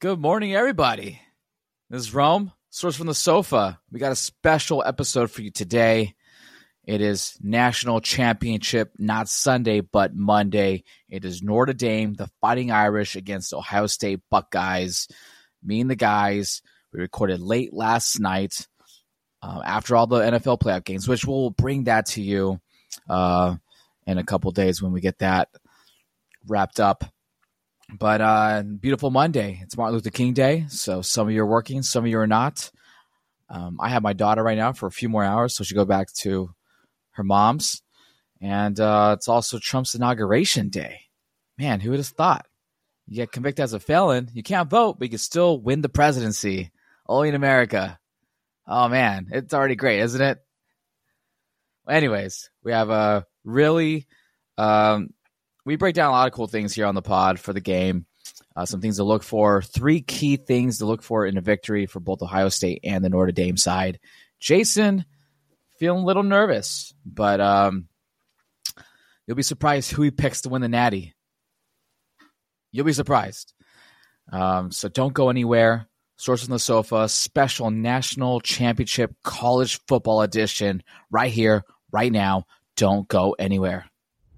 Good morning, everybody. This is Rome, Source from the Sofa. We got a special episode for you today. It is National Championship, not Sunday, but Monday. It is Notre Dame, the Fighting Irish, against Ohio State Buckeyes. Me and the guys, we recorded late last night after all the NFL playoff games, which we'll bring that to you in a couple days when we get that wrapped up. But beautiful Monday. It's Martin Luther King Day, so some of you are working, some of you are not. I have my daughter right now for a few more hours, so she'll go back to her mom's. And it's also Trump's inauguration day. Man, who would have thought? You get convicted as a felon, you can't vote, but you can still win the presidency. Only in America. Oh, man, it's already great, isn't it? Anyways, we have a really... we break down a lot of cool things here on the pod for the game. Some things to look for. 3 key things to look for in a victory for both Ohio State and the Notre Dame side. Jason, feeling a little nervous, but you'll be surprised who he picks to win the Natty. You'll be surprised. So don't go anywhere. Source on the Sofa, special National Championship College Football Edition right here, right now. Don't go anywhere.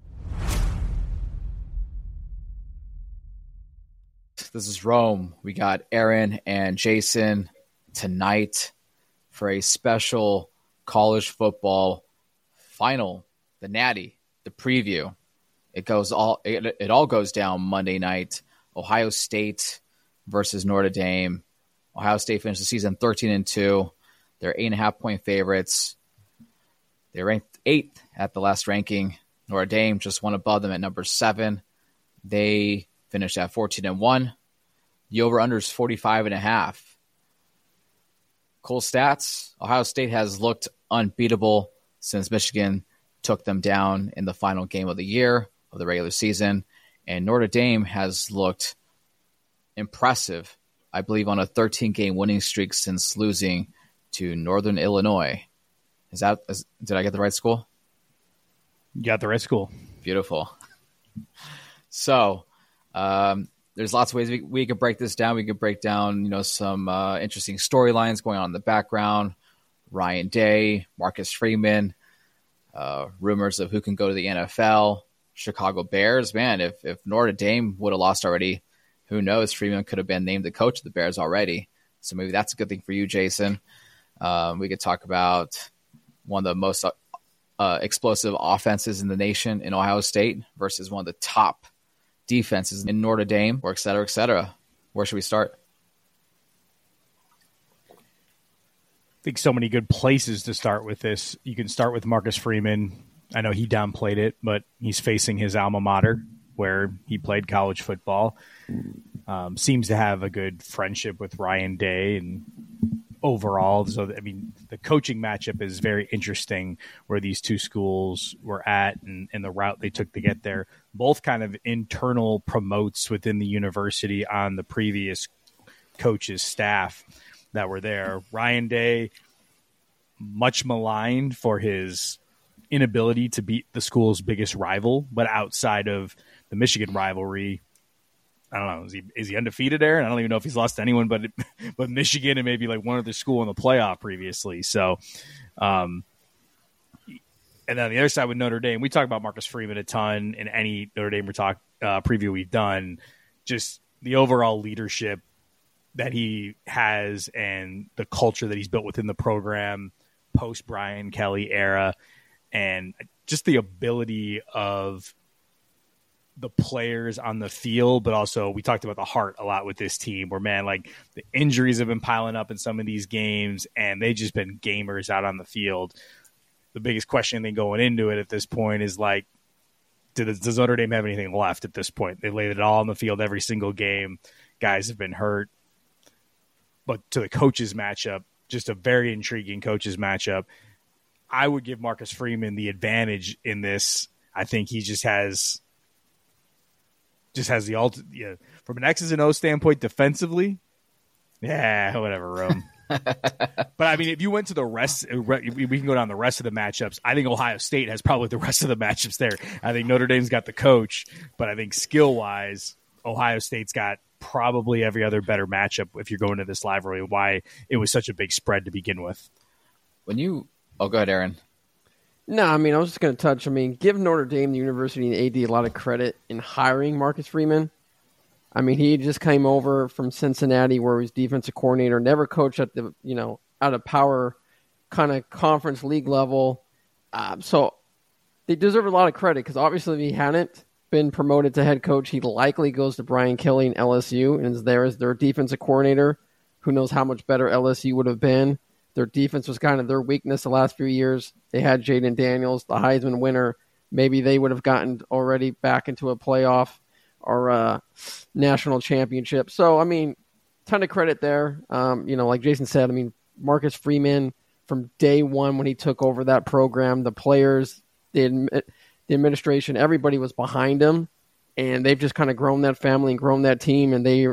This is Rome. We got Aaron and Jason tonight for a special college football final, the Natty, the preview. It all goes down Monday night. Ohio State versus Notre Dame. Ohio State finished the season 13-2. They're 8.5-point favorites. They ranked 8th at the last ranking. Notre Dame just one above them at number 7. They finished at 14-1. The over-under is 45.5. Cool stats. Ohio State has looked unbeatable since Michigan took them down in the final game of the year of the regular season. And Notre Dame has looked impressive, I believe, on a 13-game winning streak since losing to Northern Illinois. Did I get the right school? You got the right school. Beautiful. So, there's lots of ways we could break this down. We could break down, some interesting storylines going on in the background. Ryan Day, Marcus Freeman, rumors of who can go to the NFL. Chicago Bears, man, if Notre Dame would have lost already, who knows? Freeman could have been named the coach of the Bears already. So maybe that's a good thing for you, Jason. We could talk about one of the most explosive offenses in the nation in Ohio State versus one of the top defenses in Notre Dame, or et cetera, et cetera. Where should we start? I think so many good places to start with this. You can start with Marcus Freeman. I know he downplayed it, but he's facing his alma mater where he played college football. Seems to have a good friendship with Ryan Day and overall. So, the coaching matchup is very interesting where these two schools were at and the route they took to get there. Both kind of internal promotes within the university on the previous coach's staff that were there. Ryan Day, much maligned for his inability to beat the school's biggest rival, but outside of the Michigan rivalry, I don't know. Is he undefeated there? And I don't even know if he's lost to anyone but Michigan and maybe like one other school in the playoff previously. So, and then on the other side with Notre Dame, we talk about Marcus Freeman a ton in any Notre Dame preview we've done. Just the overall leadership that he has and the culture that he's built within the program post Brian Kelly era, and just the ability of the players on the field, but also we talked about the heart a lot with this team where, man, like the injuries have been piling up in some of these games and they've just been gamers out on the field. The biggest question then going into it at this point is like, does Notre Dame have anything left at this point? They laid it all on the field every single game. Guys have been hurt. But to the coaches matchup, just a very intriguing coaches matchup. I would give Marcus Freeman the advantage in this. I think he just has the from an X's and O standpoint defensively. Yeah, whatever, Rome. But if you went to the rest, we can go down the rest of the matchups. I think Ohio State has probably the rest of the matchups there. I think Notre Dame's got the coach, but I think skill wise, Ohio State's got probably every other better matchup if you're going to this rivalry, why it was such a big spread to begin with. Go ahead, Aaron. No, I mean, I was just going to touch. I mean, give Notre Dame, the university, and AD a lot of credit in hiring Marcus Freeman. I mean, he just came over from Cincinnati where he was defensive coordinator, never coached at the, at a power kind of conference league level. So they deserve a lot of credit because obviously if he hadn't been promoted to head coach, he likely goes to Brian Kelly and LSU and is there as their defensive coordinator. Who knows how much better LSU would have been. Their defense was kind of their weakness the last few years. They had Jaden Daniels, the Heisman winner. Maybe they would have gotten already back into a playoff or a national championship. So, I mean, ton of credit there. Like Jason said, I mean, Marcus Freeman from day one when he took over that program, the players, the administration, everybody was behind him. And they've just kind of grown that family and grown that team. And they,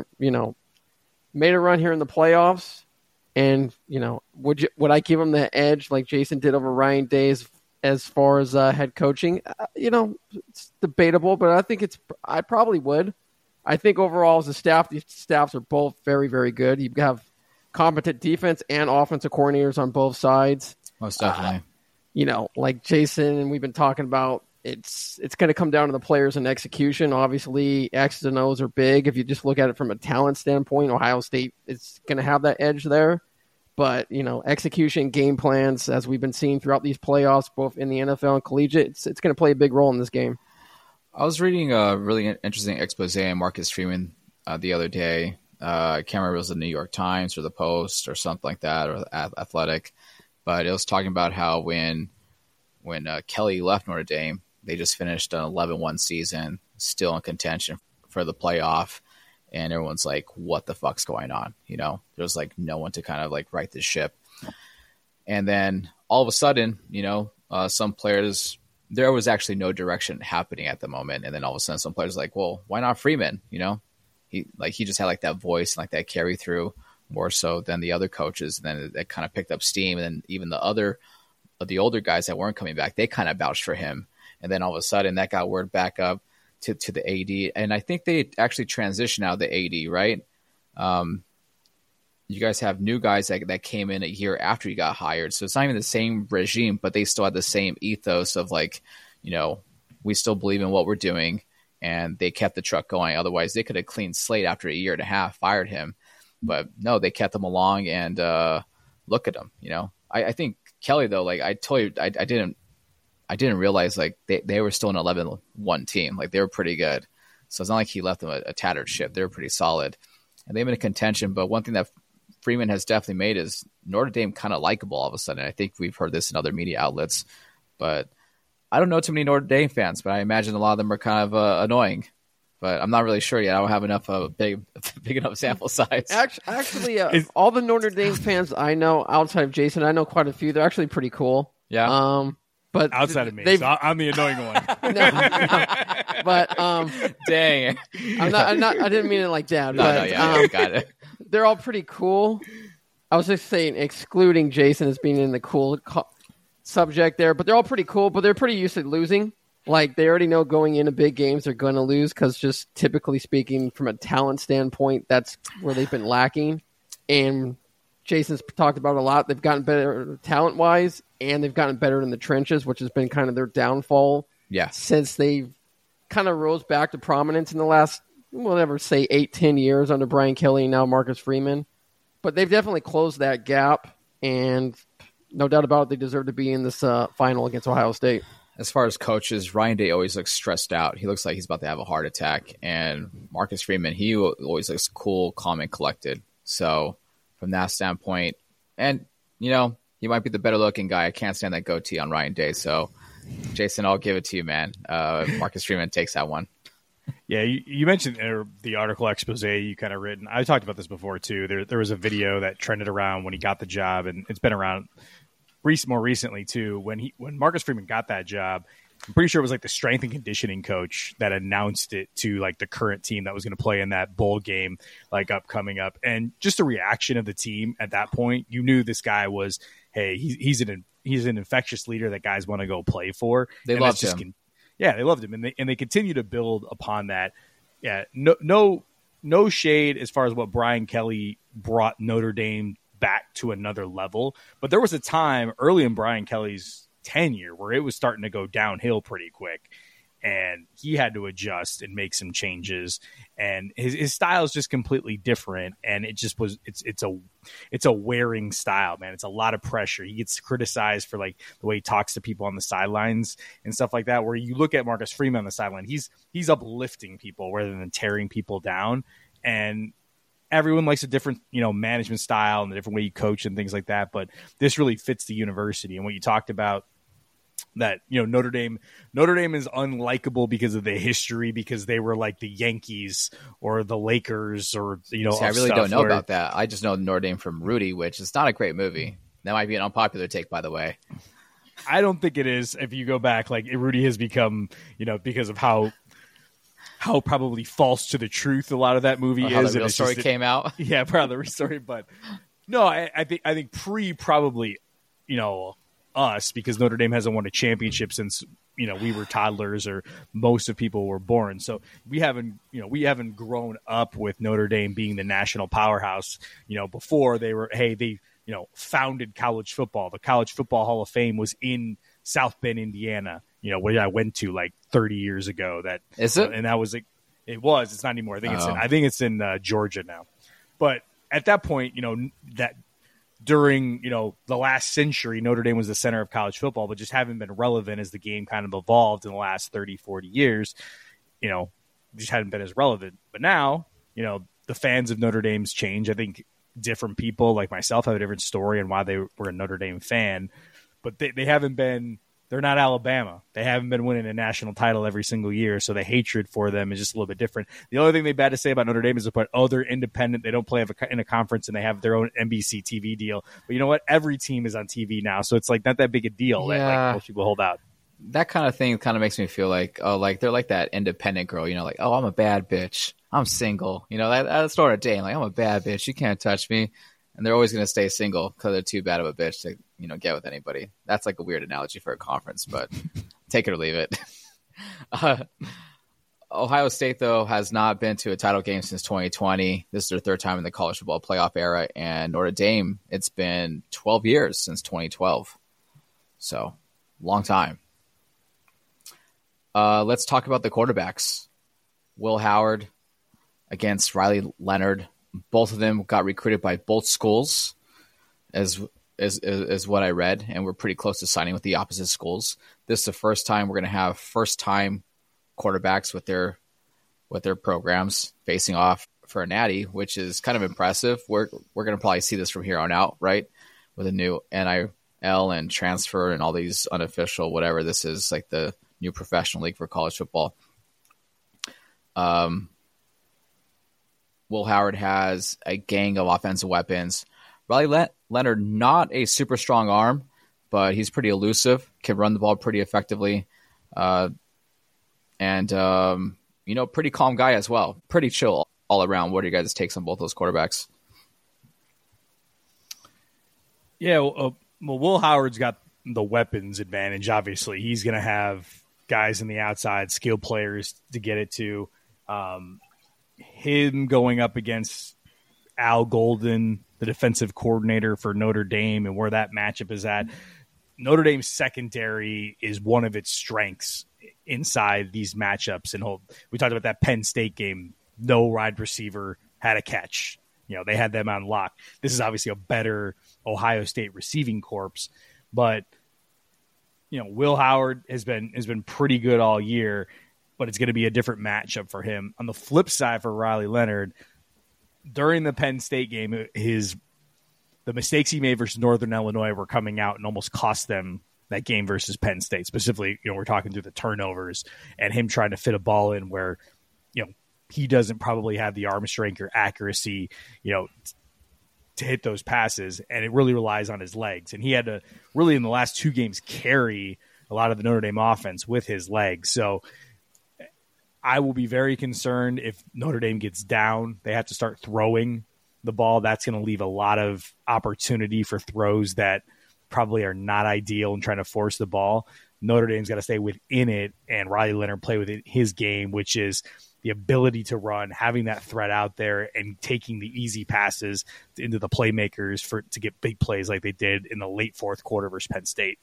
made a run here in the playoffs. And, would I give him the edge like Jason did over Ryan Day as far as head coaching? It's debatable, but I probably would. I think overall as a staff, these staffs are both very, very good. You have competent defense and offensive coordinators on both sides. Most definitely. Like Jason and we've been talking about, it's going to come down to the players and execution. Obviously, X's and O's are big. If you just look at it from a talent standpoint, Ohio State is going to have that edge there. But, execution, game plans, as we've been seeing throughout these playoffs, both in the NFL and collegiate, it's going to play a big role in this game. I was reading a really interesting expose on Marcus Freeman the other day. I can't remember if it was the New York Times or the Post or something like that, or Athletic. But it was talking about how when Kelly left Notre Dame, they just finished an 11-1 season, still in contention for the playoff. And everyone's like, what the fuck's going on? There's like no one to kind of like right the ship. And then all of a sudden, some players, there was actually no direction happening at the moment. And then all of a sudden some players like, well, why not Freeman? He just had like that voice and like that carry through more so than the other coaches. And then it kind of picked up steam. And then even the older guys that weren't coming back, they kind of vouched for him. And then all of a sudden that got word back up to the AD. And I think they actually transitioned out of the AD, right? You guys have new guys that came in a year after he got hired. So it's not even the same regime, but they still had the same ethos of like, we still believe in what we're doing. And they kept the truck going. Otherwise, they could have clean slate after a year and a half, fired him. But no, they kept him along and look at him. I think Kelly, though, like I told you, I didn't realize like they were still an 11-1 team. Like they were pretty good. So it's not like he left them a tattered ship. They were pretty solid. And they've been in contention. But one thing that Freeman has definitely made is Notre Dame kind of likable all of a sudden. I think we've heard this in other media outlets. But I don't know too many Notre Dame fans, but I imagine a lot of them are kind of annoying. But I'm not really sure yet. I don't have enough big enough sample size. Actually, all the Notre Dame fans I know outside of Jason, I know quite a few. They're actually pretty cool. Yeah. But outside of me, so I'm the annoying one. No. But dang, I didn't mean it like that. Got it. They're all pretty cool. I was just saying, excluding Jason as being in the cool subject there, but they're all pretty cool. But they're pretty used to losing. Like they already know going into big games they're going to lose because just typically speaking, from a talent standpoint, that's where they've been lacking. And Jason's talked about it a lot. They've gotten better talent-wise, and they've gotten better in the trenches, which has been kind of their downfall. Yeah. Since they've kind of rose back to prominence in the last, 8-10 years under Brian Kelly and now Marcus Freeman. But they've definitely closed that gap, and no doubt about it, they deserve to be in this final against Ohio State. As far as coaches, Ryan Day always looks stressed out. He looks like he's about to have a heart attack. And Marcus Freeman, he always looks cool, calm, and collected. So from that standpoint, and, he might be the better-looking guy. I can't stand that goatee on Ryan Day. So, Jason, I'll give it to you, man. Marcus Freeman takes that one. Yeah, you mentioned the article expose you kind of written. I talked about this before, too. There was a video that trended around when he got the job, and it's been around more recently, too. When Marcus Freeman got that job, I'm pretty sure it was like the strength and conditioning coach that announced it to like the current team that was going to play in that bowl game, like coming up. And just the reaction of the team at that point, you knew this guy was, hey, he's an infectious leader that guys want to go play for. They loved him. Yeah, they loved him, and they continue to build upon that. Yeah, no no shade as far as what Brian Kelly brought Notre Dame back to another level. But there was a time early in Brian Kelly's tenure where it was starting to go downhill pretty quick. And he had to adjust and make some changes, and his style is just completely different. And it just was, it's a wearing style, man. It's a lot of pressure. He gets criticized for like the way he talks to people on the sidelines and stuff like that, where you look at Marcus Freeman on the sideline, he's uplifting people rather than tearing people down. And everyone likes a different, management style and the different way you coach and things like that. But this really fits the university. And what you talked about, that Notre Dame is unlikable because of the history, because they were like the Yankees or the Lakers or See, I really don't know about that. I just know Notre Dame from Rudy, which is not a great movie. That might be an unpopular take, by the way. I don't think it is. If you go back, like Rudy has become, because of how probably false to the truth a lot of that movie is. How the real story came out. Yeah, probably the real story. But no, I think probably us, because Notre Dame hasn't won a championship since we were toddlers or most of people were born. So we haven't grown up with Notre Dame being the national powerhouse. Before they founded college football. The College Football Hall of Fame was in South Bend, Indiana. Where I went to like 30 years ago. That is it, and that was it was. It's not anymore. I think it's in Georgia now. But at that point, that. During, the last century, Notre Dame was the center of college football, but just haven't been relevant as the game kind of evolved in the last 30, 40 years. Just hadn't been as relevant. But now, the fans of Notre Dame's change. I think different people like myself have a different story on why they were a Notre Dame fan. But they haven't been – they're not Alabama. They haven't been winning a national title every single year, so the hatred for them is just a little bit different. The only thing they've had to say about Notre Dame is they're independent. They don't play in a conference, and they have their own NBC TV deal. But you know what? Every team is on TV now, so it's like not that big a deal that like most people hold out. That kind of thing kind of makes me feel like, they're like that independent girl, like, I'm a bad bitch. I'm single. That's Notre Dame. Like, I'm a bad bitch. You can't touch me. And they're always going to stay single because they're too bad of a bitch to, get with anybody. That's like a weird analogy for a conference, but take it or leave it. Ohio State, though, has not been to a title game since 2020. This is their third time in the college football playoff era. And Notre Dame, it's been 12 years since 2012. So, long time. Let's talk about the quarterbacks. Will Howard against Riley Leonard. Both of them got recruited by both schools, as what I read, and we're pretty close to signing with the opposite schools. This is the first time we're going to have first-time quarterbacks with their programs facing off for a natty, which is kind of impressive. We're going to probably see this from here on out, right? With a new NIL and transfer and all these unofficial whatever this is, like the new professional league for college football. Will Howard has a gang of offensive weapons. Riley Leonard, not a super strong arm, but he's pretty elusive, can run the ball pretty effectively, and pretty calm guy as well. Pretty chill all around. What are you guys' takes on both those quarterbacks? Yeah, well, Will Howard's got the weapons advantage, obviously. He's going to have guys in the outside, skilled players to get it to. Him going up against Al Golden, the defensive coordinator for Notre Dame, and where that matchup is at. Notre Dame's secondary is one of its strengths inside these matchups. And we talked about that Penn State game. No wide receiver had a catch. They had them on lock. This is obviously a better Ohio State receiving corps, but Will Howard has been pretty good all year. But it's going to be a different matchup for him. On the flip side for Riley Leonard, during the Penn State game, the mistakes he made versus Northern Illinois were coming out and almost cost them that game versus Penn State. Specifically, we're talking through the turnovers and him trying to fit a ball in where, he doesn't probably have the arm strength or accuracy, to hit those passes. And it really relies on his legs. And he had to really, in the last two games, carry a lot of the Notre Dame offense with his legs. So, I will be very concerned if Notre Dame gets down. They have to start throwing the ball. That's going to leave a lot of opportunity for throws that probably are not ideal in trying to force the ball. Notre Dame's got to stay within it, and Riley Leonard play within his game, which is the ability to run, having that threat out there, and taking the easy passes into the playmakers to get big plays like they did in the late fourth quarter versus Penn State.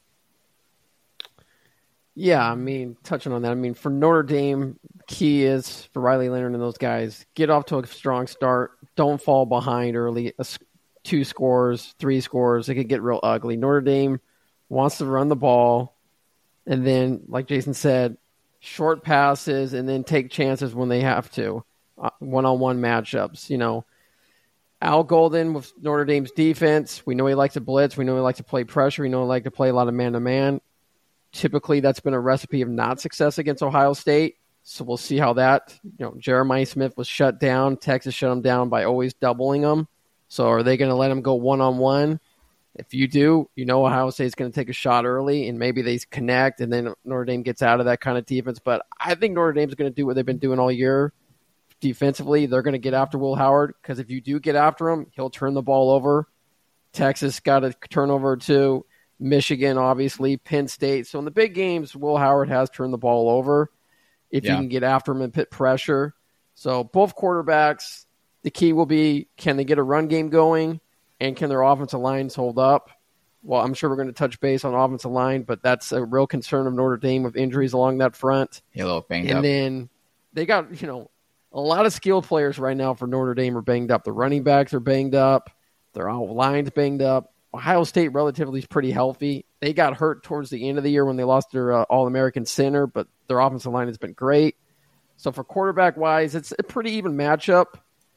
Yeah, I mean, touching on that, I mean, for Notre Dame, key is for Riley Leonard and those guys, get off to a strong start. Don't fall behind early. 2 scores, 3 scores, it could get real ugly. Notre Dame wants to run the ball, and then, like Jason said, short passes, and then take chances when they have to. One-on-one matchups, you know. Al Golden with Notre Dame's defense, we know he likes to blitz. We know he likes to play pressure. We know he likes to play a lot of man-to-man. Typically, that's been a recipe of not success against Ohio State. So we'll see how that, you know, Jeremiah Smith was shut down. Texas shut him down by always doubling him. So are they going to let him go one-on-one? If you do, you know Ohio State's going to take a shot early, and maybe they connect, and then Notre Dame gets out of that kind of defense. But I think Notre Dame's going to do what they've been doing all year. Defensively, they're going to get after Will Howard, because if you do get after him, he'll turn the ball over. Texas got a turnover too. Michigan, obviously, Penn State. So in the big games, Will Howard has turned the ball over if you can get after him and put pressure. So both quarterbacks, the key will be, can they get a run game going, and can their offensive lines hold up? Well, I'm sure we're going to touch base on offensive line, but that's a real concern of Notre Dame with injuries along that front. A little banged up. And then they got, you know, a lot of skilled players right now for Notre Dame are banged up. The running backs are banged up. Their line's banged up. Ohio State relatively is pretty healthy. They got hurt towards the end of the year when they lost their All-American center, but their offensive line has been great. So for quarterback-wise, it's a pretty even matchup.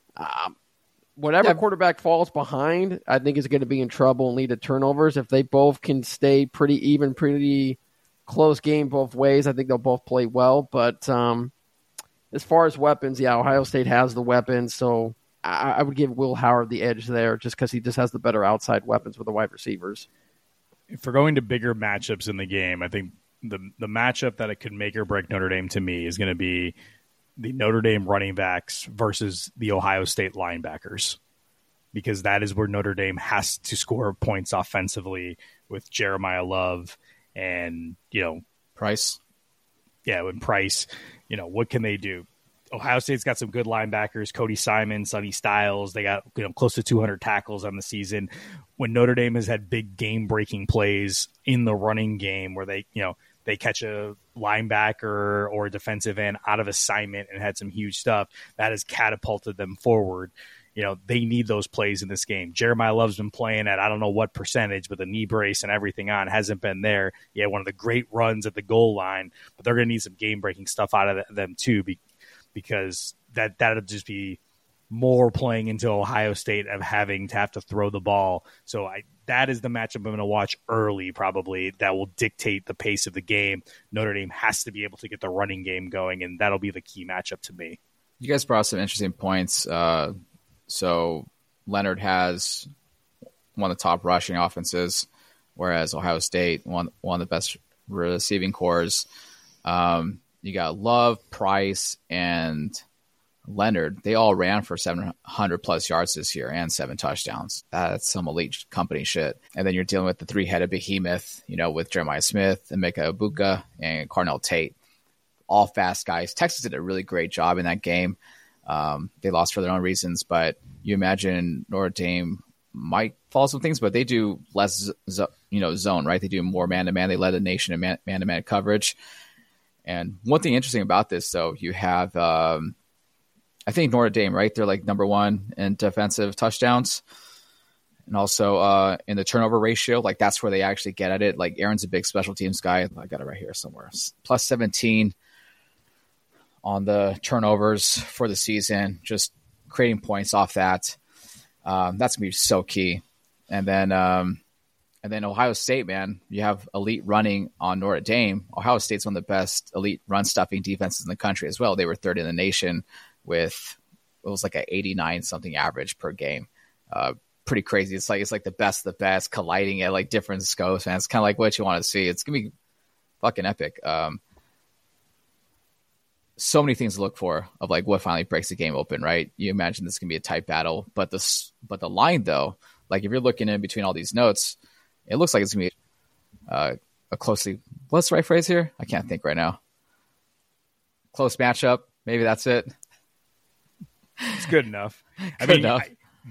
Whatever quarterback falls behind, I think is going to be in trouble and lead to turnovers. If they both can stay pretty even, pretty close game both ways, I think they'll both play well. But as far as weapons, yeah, Ohio State has the weapons, so I would give Will Howard the edge there just because he just has the better outside weapons with the wide receivers. If we're going to bigger matchups in the game, I think the matchup that it could make or break Notre Dame to me is going to be the Notre Dame running backs versus the Ohio State linebackers, because that is where Notre Dame has to score points offensively with Jeremiah Love and, you know, Price. Yeah, and Price, you know, what can they do? Ohio State's got some good linebackers, Cody Simon, Sonny Styles. They got, you know, close to 200 tackles on the season. When Notre Dame has had big game-breaking plays in the running game where they, you know, they catch a linebacker or a defensive end out of assignment and had some huge stuff, that has catapulted them forward. You know, they need those plays in this game. Jeremiah Love's been playing at I don't know what percentage, but the knee brace and everything on hasn't been there. He had one of the great runs at the goal line, but they're going to need some game-breaking stuff out of them too, because that'll just be more playing into Ohio State of having to have to throw the ball. So that is the matchup I'm going to watch early, probably, that will dictate the pace of the game. Notre Dame has to be able to get the running game going, and that'll be the key matchup to me. You guys brought up some interesting points. So Leonard has one of the top rushing offenses, whereas Ohio State, one of the best receiving cores. You got Love, Price, and Leonard. They all ran for 700-plus yards this year and 7 touchdowns. That's some elite company shit. And then you're dealing with the 3-headed behemoth, you know, with Jeremiah Smith, Emeka Egbuka, and Carnell Tate. All fast guys. Texas did a really great job in that game. They lost for their own reasons, but you imagine Notre Dame might fall some things, but they do less, zone, right? They do more man-to-man. They led the nation in man-to-man coverage. And one thing interesting about this, though, you have, I think Notre Dame, right? They're like number 1 in defensive touchdowns. And also in the turnover ratio, like that's where they actually get at it. Like Aaron's a big special teams guy. I got it right here somewhere. Plus 17 on the turnovers for the season, just creating points off that. That's going to be so key. And then Ohio State, man, you have elite running on Notre Dame. Ohio State's one of the best elite run-stuffing defenses in the country as well. They were 3rd in the nation with, it was like an 89-something average per game. Pretty crazy. It's like the best of the best colliding at like different scopes, man. It's kind of like what you want to see. It's going to be fucking epic. So many things to look for of like what finally breaks the game open, right? You imagine this can be a tight battle, but the line though, like if you're looking in between all these notes, it looks like it's going to be a closely, what's the right phrase here? I can't think right now. Close matchup, Maybe that's it. It's good enough. Good enough.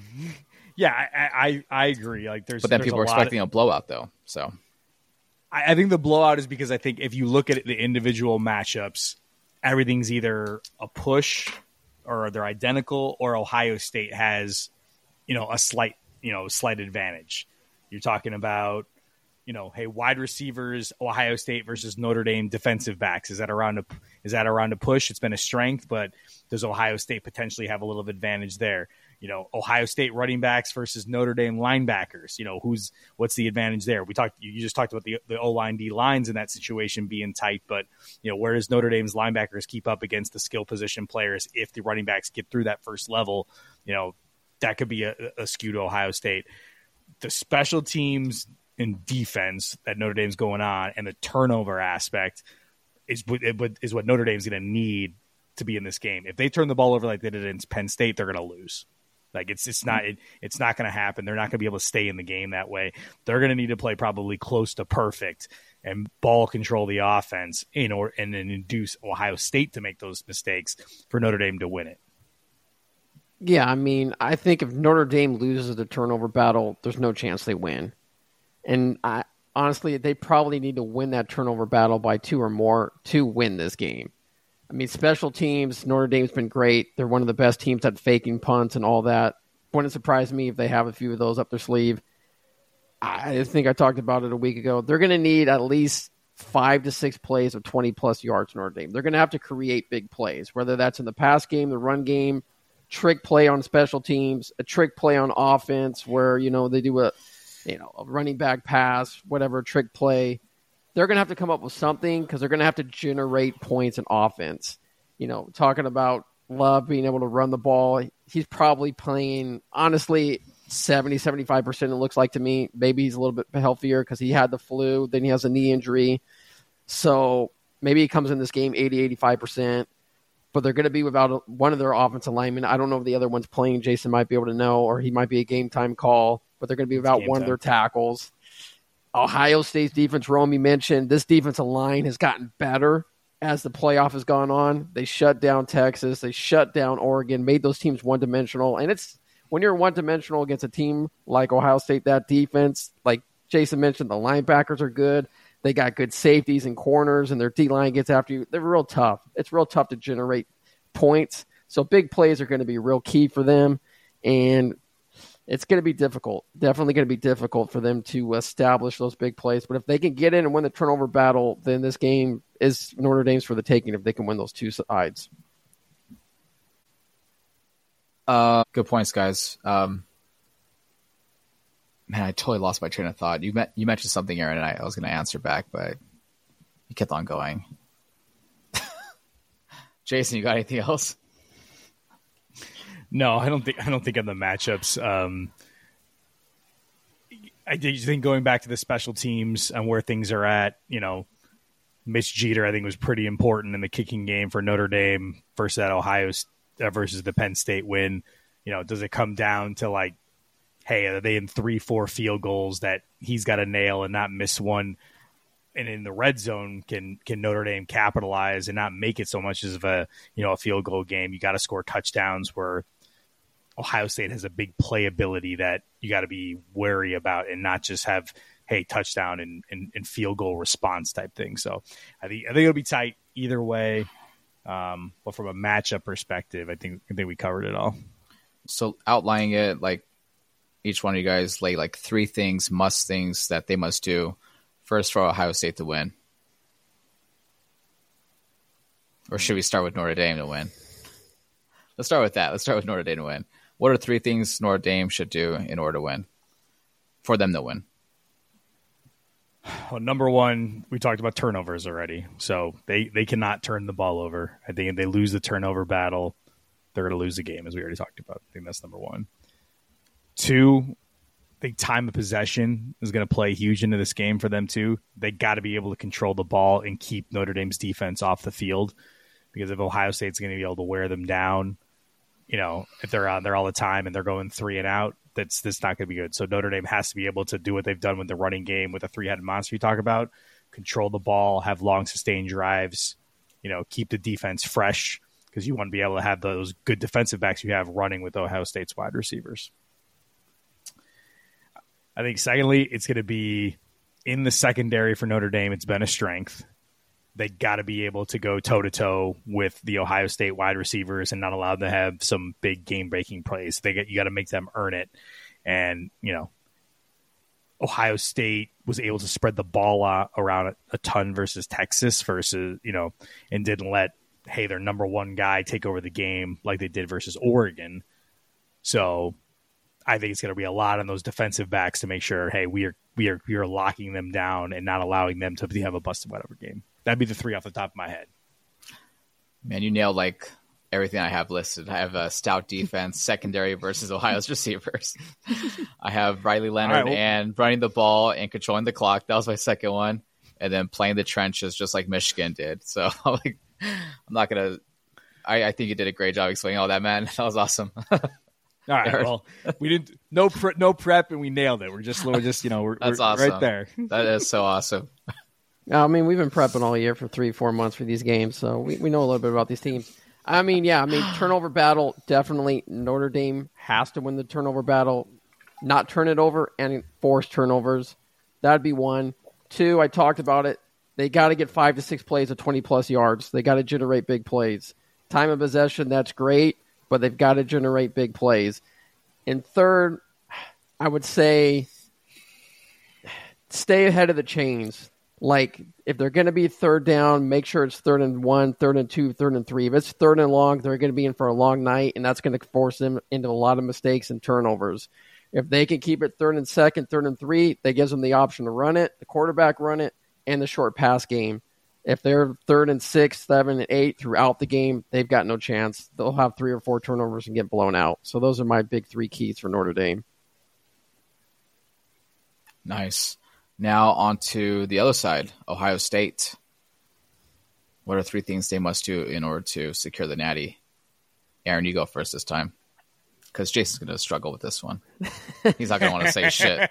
I agree. Like but then people are expecting a blowout, though. So I think the blowout is because I think if you look at the individual matchups, everything's either a push or they're identical, or Ohio State has, a slight advantage. You're talking about, hey, wide receivers, Ohio State versus Notre Dame defensive backs. Is that around a push? It's been a strength, but does Ohio State potentially have a little advantage there? Ohio State running backs versus Notre Dame linebackers. What's the advantage there? You just talked about the O-line D lines in that situation being tight, but where does Notre Dame's linebackers keep up against the skill position players if the running backs get through that first level? That could be a skew to Ohio State. The special teams and defense that Notre Dame's going on and the turnover aspect is what Notre Dame's going to need to be in this game. If they turn the ball over like they did in Penn State, they're going to lose. Like it's not going to happen. They're not going to be able to stay in the game that way. They're going to need to play probably close to perfect and ball control the offense and then induce Ohio State to make those mistakes for Notre Dame to win it. Yeah, I mean, I think if Notre Dame loses the turnover battle, there's no chance they win. And honestly, they probably need to win that turnover battle by 2 or more to win this game. I mean, special teams, Notre Dame's been great. They're one of the best teams at faking punts and all that. Wouldn't surprise me if they have a few of those up their sleeve. I think I talked about it a week ago. They're going to need at least 5 to 6 plays of 20-plus yards, Notre Dame. They're going to have to create big plays, whether that's in the pass game, the run game, trick play on special teams, a trick play on offense where, they do a running back pass, whatever, trick play. They're going to have to come up with something because they're going to have to generate points in offense. Talking about Love being able to run the ball, he's probably playing, honestly, 70-75%, it looks like to me. Maybe he's a little bit healthier because he had the flu, then he has a knee injury. So maybe he comes in this game 80-85%, but they're going to be without one of their offensive linemen. I don't know if the other one's playing. Jason might be able to know, or he might be a game-time call, but they're going to be without one of their tackles. Ohio State's defense, Rome mentioned, this defensive line has gotten better as the playoff has gone on. They shut down Texas. They shut down Oregon, made those teams one-dimensional. And it's when you're one-dimensional against a team like Ohio State, that defense, like Jason mentioned, the linebackers are good. They got good safeties and corners, and their D-line gets after you. They're real tough. It's real tough to generate points. So big plays are going to be real key for them. And it's going to be difficult, definitely going to be difficult for them to establish those big plays. But if they can get in and win the turnover battle, then this game is Notre Dame's for the taking if they can win those two sides. Good points, guys. Man, I totally lost my train of thought. You mentioned something, Aaron, and I was going to answer back, but you kept on going. Jason, you got anything else? No, I don't think of the matchups. I think going back to the special teams and where things are at, Mitch Jeter, I think, was pretty important in the kicking game for Notre Dame versus that versus the Penn State win. Does it come down to like, hey, are they in 3-4 field goals that he's got to nail and not miss one? And in the red zone, can Notre Dame capitalize and not make it so much as of a field goal game? You got to score touchdowns where Ohio State has a big playability that you got to be wary about and not just have, hey, touchdown and field goal response type thing. So I think it'll be tight either way. But from a matchup perspective, I think we covered it all. So outlining it, like each one of you guys lay like 3 things that they must do first for Ohio State to win. Or should we start with Notre Dame to win? Let's start with that. Let's start with Notre Dame to win. What are 3 things Notre Dame should do in order to win? For them to win. Well, number one, we talked about turnovers already. So they cannot turn the ball over. I think if they lose the turnover battle, they're going to lose the game, as we already talked about. I think that's number 1. 2, I think time of possession is going to play huge into this game for them too. They got to be able to control the ball and keep Notre Dame's defense off the field, because if Ohio State's going to be able to wear them down, if they're out there all the time and they're going 3 and out, that's not going to be good. So Notre Dame has to be able to do what they've done with the running game with a 3-headed monster you talk about, control the ball, have long sustained drives, keep the defense fresh because you want to be able to have those good defensive backs you have running with Ohio State's wide receivers. I think, secondly, it's going to be in the secondary for Notre Dame. It's been a strength. They got to be able to go toe-to-toe with the Ohio State wide receivers and not allow them to have some big game-breaking plays. You got to make them earn it. And, Ohio State was able to spread the ball around a ton versus Texas and didn't let, their number one guy take over the game like they did versus Oregon. So I think it's going to be a lot on those defensive backs to make sure, we are locking them down and not allowing them to have a busted wide open game. That'd be the three off the top of my head. Man, you nailed everything I have listed. I have a stout defense, secondary versus Ohio's receivers. I have Riley Leonard and running the ball and controlling the clock. That was my second one. And then playing the trenches just like Michigan did. So I'm not going to – I think you did a great job explaining all that, man. That was awesome. All right. Well, we didn't no prep and we nailed it. We're just we're That's awesome. Right there. That is so awesome. I mean, we've been prepping all year for 3-4 months for these games, so we know a little bit about these teams. Turnover battle, definitely Notre Dame has to win the turnover battle, not turn it over and force turnovers. That'd be one. Two, I talked about it. They got to get 5 to 6 plays of 20-plus yards. They got to generate big plays. Time of possession, that's great, but they've got to generate big plays. And third, I would say stay ahead of the chains. If they're going to be third down, make sure it's 3rd and 1, 3rd and 2, 3rd and 3. If it's 3rd and long, they're going to be in for a long night, and that's going to force them into a lot of mistakes and turnovers. If they can keep it 3rd and 2nd, 3rd and 3, that gives them the option to run it, the quarterback run it, and the short pass game. If they're 3rd and 6, 7 and 8 throughout the game, they've got no chance. They'll have 3 or 4 turnovers and get blown out. So those are my big 3 keys for Notre Dame. Nice. Now on to the other side, Ohio State. What are 3 things they must do in order to secure the Natty? Aaron, you go first this time, because Jason's going to struggle with this one. He's not going to want to say shit.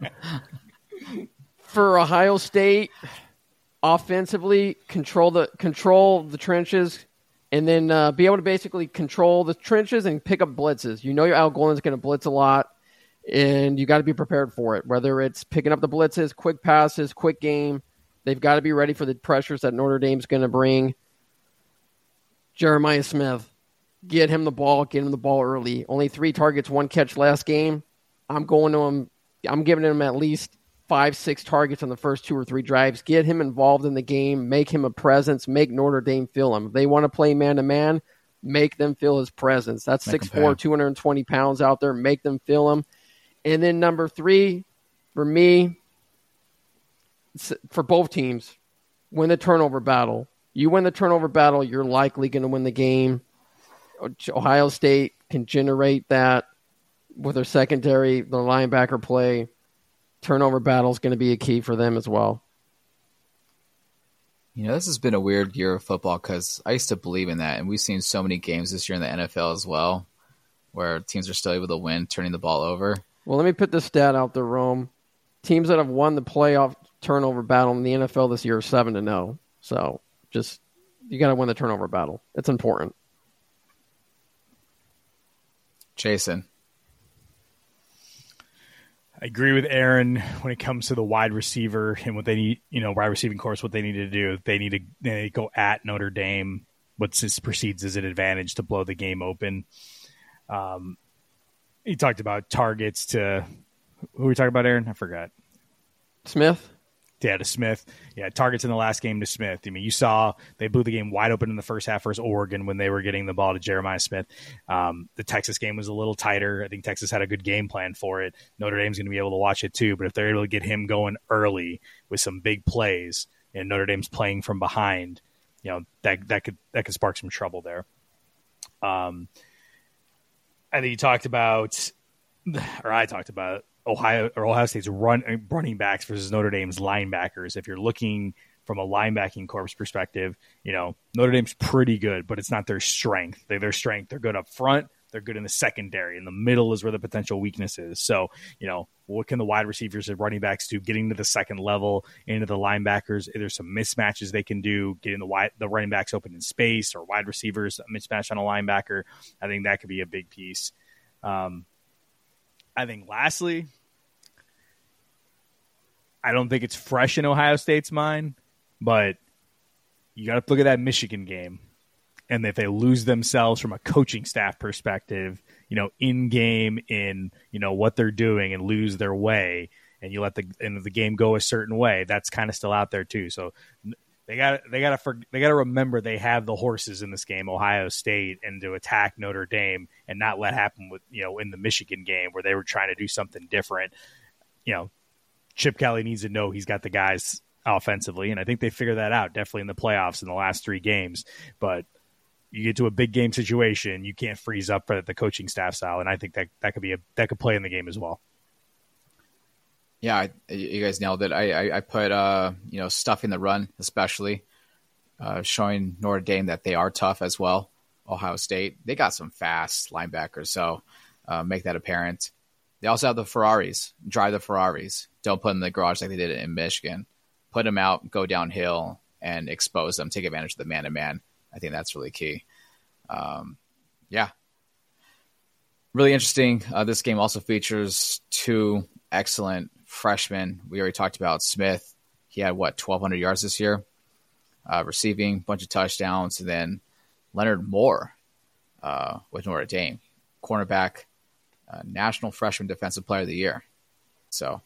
For Ohio State, offensively, control the trenches, and then be able to basically control the trenches and pick up blitzes. Your Al Golden's going to blitz a lot. And you got to be prepared for it, whether it's picking up the blitzes, quick passes, quick game. They've got to be ready for the pressures that Notre Dame's going to bring. Jeremiah Smith, get him the ball early. Only 3 targets, 1 catch last game. I'm going to him. I'm giving him at least 5-6 targets on the first 2 or 3 drives. Get him involved in the game. Make him a presence. Make Notre Dame feel him. If they want to play man-to-man, make them feel his presence. That's 6'4", 220 pounds out there. Make them feel him. And then number 3, for me, for both teams, win the turnover battle. You win the turnover battle, you're likely going to win the game. Ohio State can generate that with their secondary, their linebacker play. Turnover battle is going to be a key for them as well. This has been a weird year of football because I used to believe in that, and we've seen so many games this year in the NFL as well where teams are still able to win, turning the ball over. Well, let me put this stat out there, Rome. Teams that have won the playoff turnover battle in the NFL this year are 7-0. So you got to win the turnover battle. It's important. Jason. I agree with Aaron when it comes to the wide receiver and what they need, wide receiving course, what they need to do. They need to go at Notre Dame, what perceived as an advantage to blow the game open. He talked about targets to who were we talking about, Aaron? I forgot. Smith? Yeah, to Smith. Yeah, targets in the last game to Smith. I mean, you saw they blew the game wide open in the first half versus Oregon when they were getting the ball to Jeremiah Smith. The Texas game was a little tighter. I think Texas had a good game plan for it. Notre Dame's going to be able to watch it too, but if they're able to get him going early with some big plays and Notre Dame's playing from behind, that could spark some trouble there. I think I talked about Ohio State's running backs versus Notre Dame's linebackers. If you're looking from a linebacking corps perspective, Notre Dame's pretty good, but it's not their strength. Their strength, they're good up front. They're good in the secondary. In the middle is where the potential weakness is. So, what can the wide receivers and running backs do getting to the second level, into the linebackers? There's some mismatches they can do, getting the running backs open in space, or wide receivers mismatch on a linebacker. I think that could be a big piece. I think lastly, I don't think it's fresh in Ohio State's mind, but you got to look at that Michigan game. And if they lose themselves from a coaching staff perspective, in game, in what they're doing, and lose their way, and you let the game go a certain way, that's kind of still out there too. So they got to remember they have the horses in this game, Ohio State, and to attack Notre Dame and not let happen with in the Michigan game where they were trying to do something different. Chip Kelly needs to know he's got the guys offensively, and I think they figured that out definitely in the playoffs in the last 3 games, but. You get to a big game situation, you can't freeze up for the coaching staff style, and I think that could play in the game as well. Yeah, you guys nailed it. I put stuffing the run, especially showing Notre Dame that they are tough as well. Ohio State, they got some fast linebackers, so make that apparent. They also have the Ferraris. Drive the Ferraris. Don't put them in the garage like they did in Michigan. Put them out, go downhill, and expose them. Take advantage of the man-to-man. I think that's really key. Really interesting. This game also features 2 excellent freshmen. We already talked about Smith. He had, 1,200 yards this year, receiving, bunch of touchdowns. And then Leonard Moore with Notre Dame, cornerback, National Freshman Defensive Player of the Year. So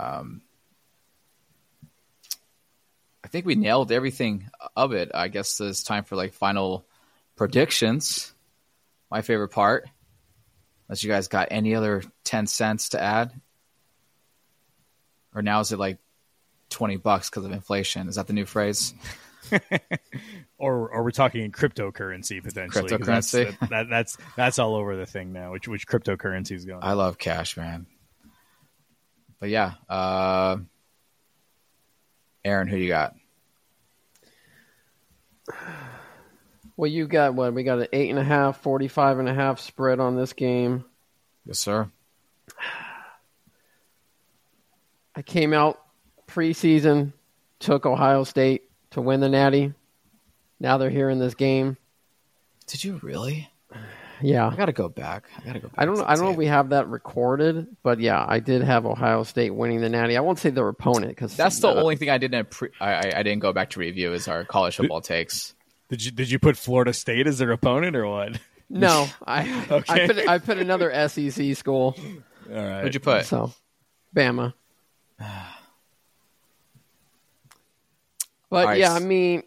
I think we nailed everything of it. I guess it's time for final predictions. My favorite part. Unless you guys got any other 10 cents to add. Or now is it $20 because of inflation? Is that the new phrase? or we're talking in cryptocurrency potentially. Cryptocurrency. That's all over the thing now. Which cryptocurrency is going on. I love cash, man. But yeah, Aaron, who you got? Well, you got what? We got an 8.5, 45.5 spread on this game. Yes, sir. I came out preseason, took Ohio State to win the Natty. Now they're here in this game. Did you really? Yeah. I gotta go back. I don't know if we have that recorded, but yeah, I did have Ohio State winning the Natty. I won't say their opponent because that's the only thing I didn't. I didn't go back to review is our college football takes. Did you put Florida State as their opponent or what? No, I put another SEC school. All right. What'd you put? So, Bama. But right. yeah, I mean,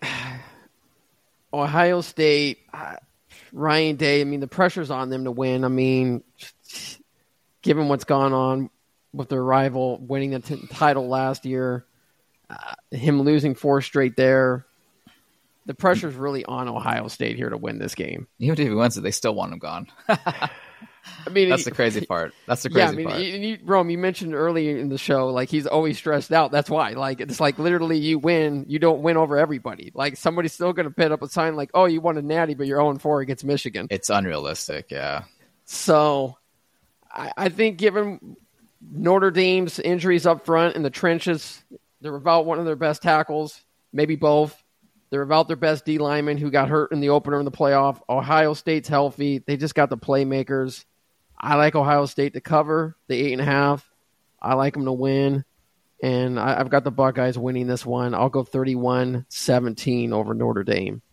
Ohio State, Ryan Day. I mean, the pressure's on them to win. I mean, given what's gone on with their rival winning the title last year, him losing 4 straight there. The pressure's really on Ohio State here to win this game. Even if he wins it, they still want him gone. I mean, that's the crazy part. That's the crazy part. Rome, you mentioned earlier in the show, he's always stressed out. That's why. It's literally you win, you don't win over everybody. Somebody's still going to put up a sign oh, you won a Natty, but you're 0-4 against Michigan. It's unrealistic, yeah. So, I think given Notre Dame's injuries up front in the trenches, they're without one of their best tackles, maybe both. They're without their best D lineman who got hurt in the opener in the playoff. Ohio State's healthy. They just got the playmakers. I like Ohio State to cover the 8.5. I like them to win. And I've got the Buckeyes winning this one. I'll go 31-17 over Notre Dame.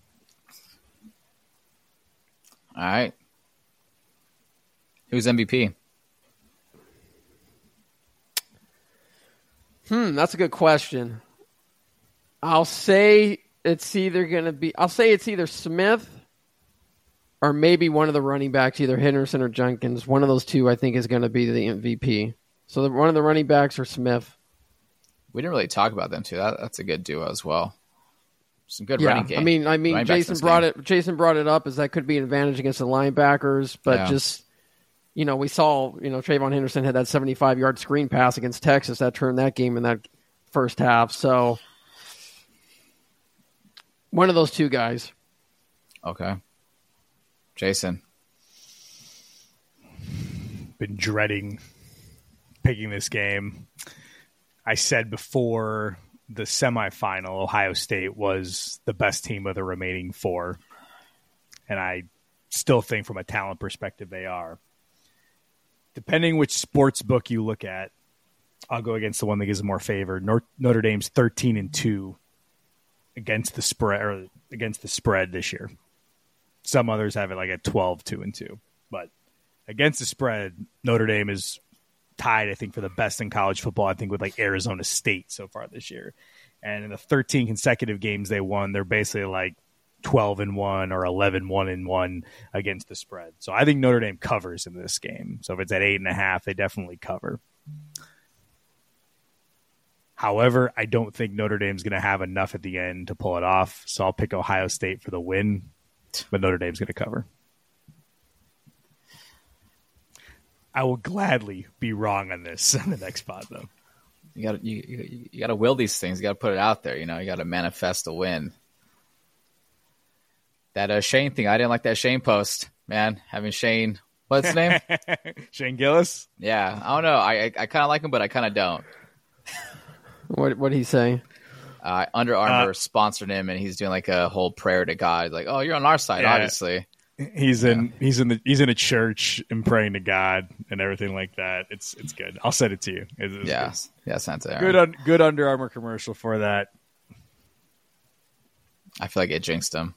All right. Who's MVP? That's a good question. I'll say it's either Smith or maybe one of the running backs, either Henderson or Jenkins. One of those two, I think, is going to be the MVP. So one of the running backs or Smith. We didn't really talk about them too. That's a good duo as well. Some good running game. I mean, Jason brought it up as that could be an advantage against the linebackers, but we saw, Trayvon Henderson had that 75-yard screen pass against Texas that turned that game in that first half. So one of those two guys. Okay. Jason. been dreading picking this game. I said before the semifinal, Ohio State was the best team of the remaining four. And I still think from a talent perspective they are. Depending which sports book you look at, I'll go against the one that gives more favor. Notre Dame's 13-2 against the spread this year. Some others have it like at 12-2. But against the spread, Notre Dame is tied, I think, for the best in college football, I think, with like Arizona State so far this year. And in the 13 consecutive games they won, they're basically like 12-1 or 11-1 against the spread. So I think Notre Dame covers in this game. So if it's at 8.5, they definitely cover. However, I don't think Notre Dame's going to have enough at the end to pull it off. So I'll pick Ohio State for the win, but Notre Dame's going to cover. I will gladly be wrong on this in the next spot, though. You got to will these things. You got to put it out there. You got to manifest a win. That Shane thing, I didn't like that Shane post, man. Having Shane, what's his name? Shane Gillis? Yeah, I don't know. I kind of like him, but I kind of don't. What did he say? Under Armour sponsored him, and he's doing like a whole prayer to God. Like, oh, you're on our side, obviously. He's in a church and praying to God and everything like that. It's good. I'll send it to you. It's send it to Aaron. Good Under Armour commercial for that. I feel like it jinxed him.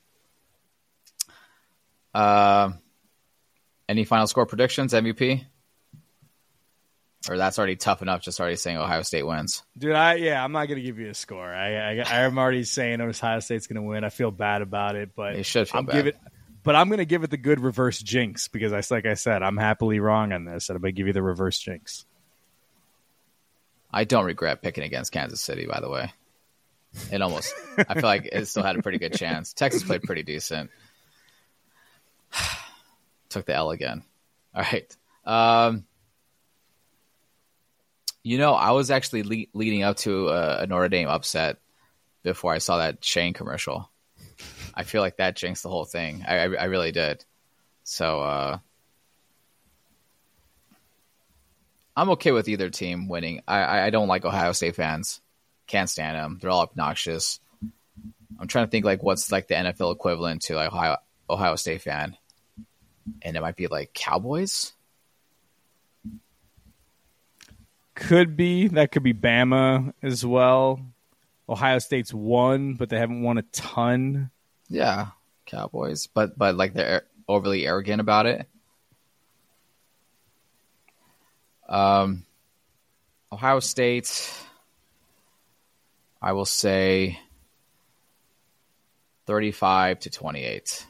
Any final score predictions, MVP? Or that's already tough enough, just already saying Ohio State wins. Dude, I'm not going to give you a score. I'm already saying Ohio State's going to win. I feel bad about it, but they should feel bad. But I'm going to give it the good reverse jinx because, like I said, I'm happily wrong on this, and I'm going to give you the reverse jinx. I don't regret picking against Kansas City, by the way. I feel like it still had a pretty good chance. Texas played pretty decent. Took the L again. All right. I was actually leading up to a Notre Dame upset before I saw that Shane commercial. I feel like that jinxed the whole thing. I really did. So I'm okay with either team winning. I don't like Ohio State fans. Can't stand them. They're all obnoxious. I'm trying to think like what's like the NFL equivalent to like Ohio State fan. And it might be like Cowboys. Could be. That could be Bama as well. Ohio State's won, but they haven't won a ton. Yeah, Cowboys. But like they're overly arrogant about it. Ohio State, I will say 35-28.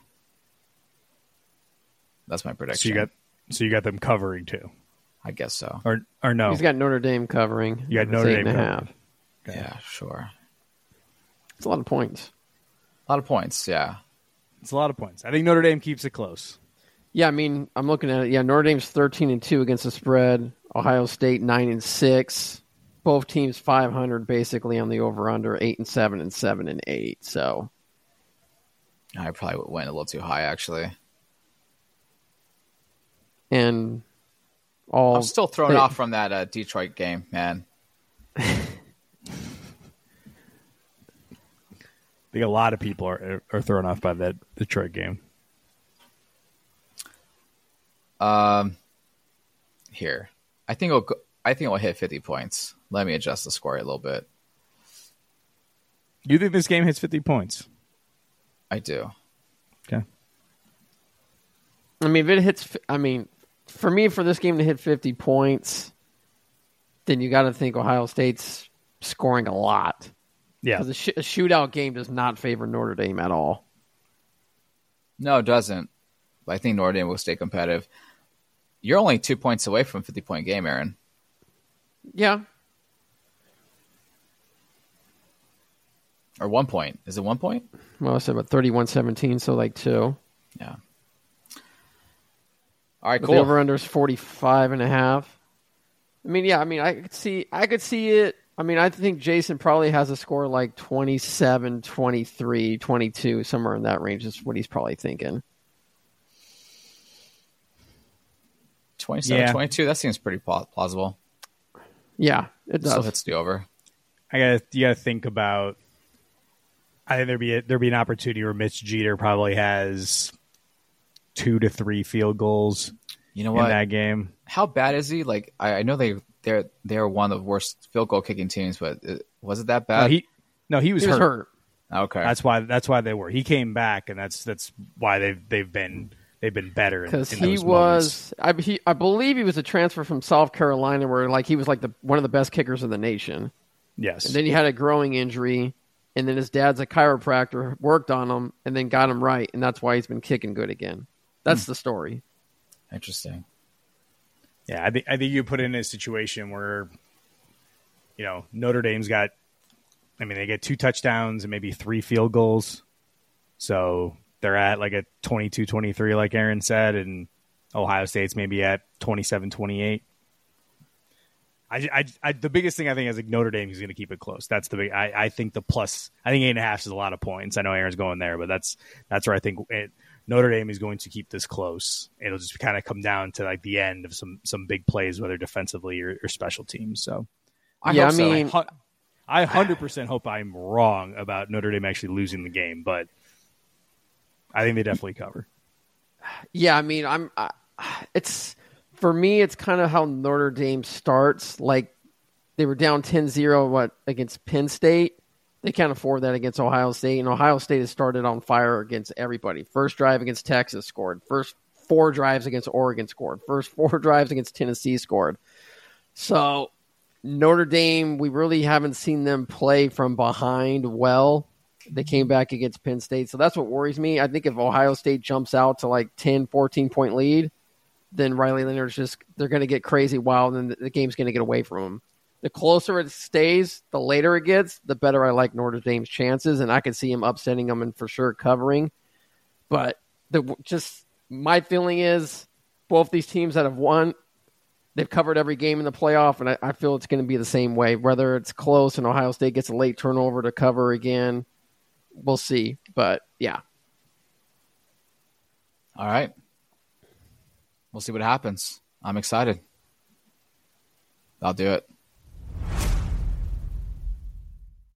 That's my prediction. So you got them covering too. I guess so. Or no. He's got Notre Dame covering. You got Notre Dame 8.5. Okay. Yeah, sure. It's a lot of points. A lot of points, yeah. It's a lot of points. I think Notre Dame keeps it close. Yeah, I mean, I'm looking at it. Yeah, Notre Dame's 13-2 against the spread. Ohio State 9-6. Both teams 500 basically on the over/under. 8-7 and 7-8. So I probably went a little too high, actually. And all I'm still thrown off from that Detroit game, man. I think a lot of people are thrown off by that Detroit game. Here, I think it'll hit 50 points. Let me adjust the score a little bit. You think this game hits 50 points? I do. Okay. I mean, if it hits, for me, for this game to hit 50 points, then you got to think Ohio State's scoring a lot. Yeah. Because a shootout game does not favor Notre Dame at all. No, it doesn't. But I think Notre Dame will stay competitive. You're only 2 points away from a 50-point game, Aaron. Yeah. Or 1 point. Is it 1 point? Well, I said about 31-17, so like 2. Yeah. All right, but cool. The over-under is 45.5. I could see it. I think Jason probably has a score like 27, 23, 22, somewhere in that range is what he's probably thinking. 27-22. That seems pretty plausible. Yeah, it does. Still hits the over. You gotta think about. I think there'd be an opportunity where Mitch Jeter probably has 2 to 3 field goals. You know what? In that game, how bad is he? Like I know they're one of the worst field goal kicking teams, but was it that bad? He was hurt. Okay, that's why they were. He came back, and that's why they've been better. Because he was, I believe he was a transfer from South Carolina, where like he was like one of the best kickers in the nation. Yes, and then he had a growing injury, and then his dad's a chiropractor, worked on him, and then got him right, and that's why he's been kicking good again. That's the story. Interesting. Yeah, I think you put in a situation where, Notre Dame's got. I mean, they get 2 touchdowns and maybe 3 field goals. So they're at like a 22-23, like Aaron said, and Ohio State's maybe at 27-28. The biggest thing I think is like Notre Dame is going to keep it close. That's the big. I think the plus. I think 8.5 is a lot of points. I know Aaron's going there, but that's where I think Notre Dame is going to keep this close. It'll just kind of come down to like the end of some big plays, whether defensively or special teams. So I 100% hope I'm wrong about Notre Dame actually losing the game, but I think they definitely cover. Yeah, I mean, it's for me, it's kind of how Notre Dame starts. Like they were down 10-0 against Penn State. They can't afford that against Ohio State, and Ohio State has started on fire against everybody. First drive against Texas scored. First 4 drives against Oregon scored. First 4 drives against Tennessee scored. So Notre Dame, we really haven't seen them play from behind well. They came back against Penn State. So that's what worries me. I think if Ohio State jumps out to like 10, 14-point lead, then Riley Leonard's they're going to get crazy wild and the game's going to get away from them. The closer it stays, the later it gets, the better I like Notre Dame's chances. And I could see him upsetting them and for sure covering. But my feeling is both these teams that have won, they've covered every game in the playoff, and I feel it's going to be the same way. Whether it's close and Ohio State gets a late turnover to cover again, we'll see. But, yeah. All right. We'll see what happens. I'm excited. I'll do it.